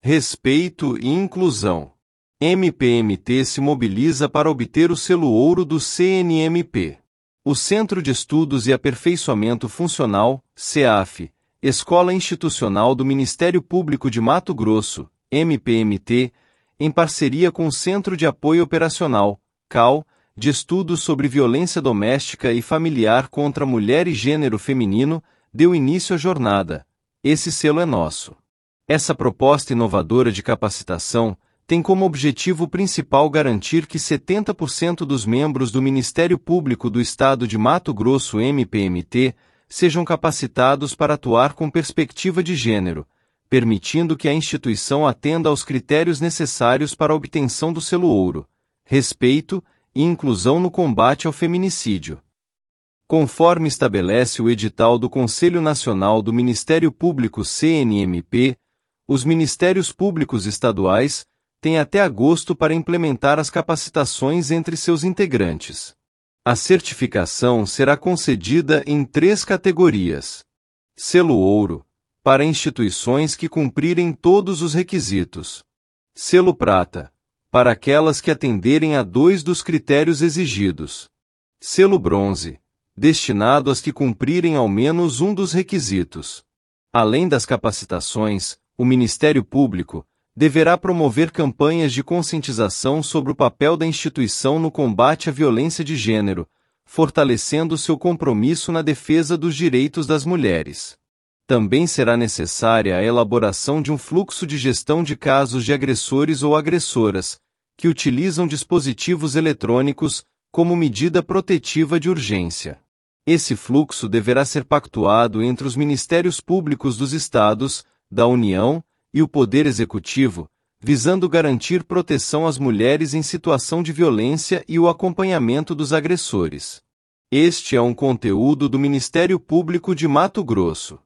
respeito e inclusão. MPMT se mobiliza para obter o selo ouro do CNMP. O Centro de Estudos e Aperfeiçoamento Funcional, CEAF, Escola Institucional do Ministério Público de Mato Grosso, MPMT, em parceria com o Centro de Apoio Operacional, CAO, de Estudos sobre Violência Doméstica e Familiar contra Mulher e Gênero Feminino, deu início à jornada. Esse selo é nosso. Essa proposta inovadora de capacitação tem como objetivo principal garantir que 70% dos membros do Ministério Público do Estado de Mato Grosso MPMT sejam capacitados para atuar com perspectiva de gênero, permitindo que a instituição atenda aos critérios necessários para a obtenção do selo ouro, respeito e inclusão no combate ao feminicídio. Conforme estabelece o edital do Conselho Nacional do Ministério Público CNMP, os Ministérios Públicos Estaduais têm até agosto para implementar as capacitações entre seus integrantes. A certificação será concedida em 3 categorias. Selo ouro, para instituições que cumprirem todos os requisitos. Selo prata, para aquelas que atenderem a 2 dos critérios exigidos. Selo bronze, destinado às que cumprirem ao menos um dos requisitos. Além das capacitações, o Ministério Público deverá promover campanhas de conscientização sobre o papel da instituição no combate à violência de gênero, fortalecendo seu compromisso na defesa dos direitos das mulheres. Também será necessária a elaboração de um fluxo de gestão de casos de agressores ou agressoras, que utilizam dispositivos eletrônicos como medida protetiva de urgência. Esse fluxo deverá ser pactuado entre os Ministérios Públicos dos Estados, da União e o Poder Executivo, visando garantir proteção às mulheres em situação de violência e o acompanhamento dos agressores. Este é um conteúdo do Ministério Público de Mato Grosso.